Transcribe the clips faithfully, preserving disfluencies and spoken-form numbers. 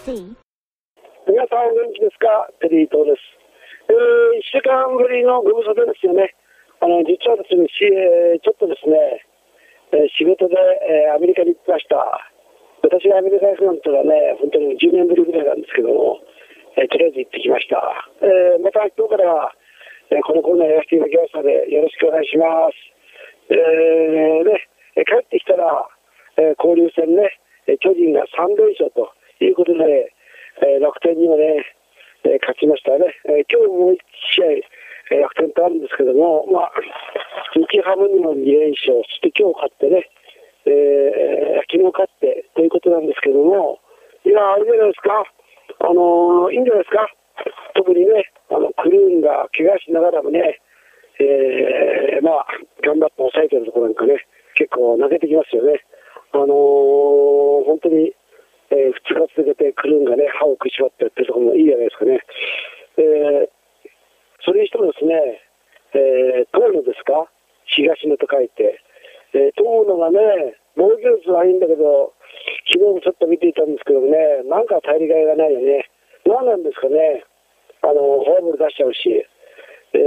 C。 皆さんお元気ですか？テリー東です。えー、いっしゅうかんぶりのご無沙汰ですよね。あの実はですね、しえー、ちょっとですね、えー、仕事で、えー、アメリカに行ってました。私がアメリカに行くなんてのはね、本当にじゅうねんぶりぐらいなんですけども、えー、とりあえず行ってきました。えー、また今日からは、えー、このコーナーやらせていただきますので、よろしくお願いします。えー、ね、帰ってきたら、えー、交流戦ね、巨人がさんれんしょうということで、えー、楽天にもね、えー、勝ちましたね。えー、今日もういち試合、えー、楽天とあるんですけども、まあ、日ハムにもにれんしょう、そして今日勝ってね、えー、昨日勝ってということなんですけども、いや、あれじゃないですか、あのー、いいんじゃないですか、特にね、あのクルーンが怪我しながらもね、えー、まあ、頑張って抑えてるところなんかね、結構投げてきますよね。あのー、本当に、えー、ふつか続けてクルーンがね、歯を食いしばってやってるところもいいじゃないですかね。えー、それにしてもですね、えー、遠野ですか、東野と書いて、えー、遠野がね、防御率はいいんだけど、昨日もちょっと見ていたんですけどね、なんか頼りがいがないよね。何なんですかね、あの、フォアボール出しちゃうし、え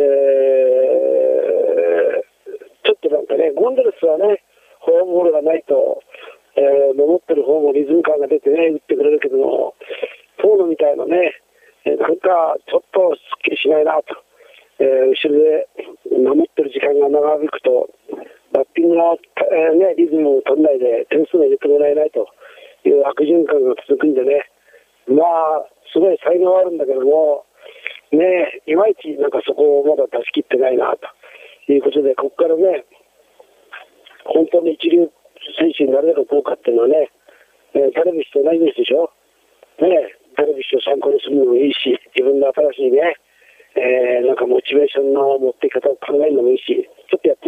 ー、ちょっとなんかね、ゴンドレスはね、フォアボールがないと、えー、守ってる方もリズム感が出てね、打ってくれるけども、遠野みたいなね、えー、なんかちょっとすっきりしないなと、えー、後ろで守ってる時間が長引くと、バッティングが、えーね、リズムを取らないで点数を入れてもらえないという悪循環が続くんでね、まあ、すごい才能あるんだけども、ね、いまいちなんかそこをまだ出し切ってないなということで、ここからね、本当に一流選手になれるかどうかっていうのはね、えー、ダルビッシュと同じですでしょ。ね、ダルビッシュを参考にするのもいいし、自分の新しいね、えー、なんかモチベーションの持っていき方を考えるのもいいし、ちょっとやっ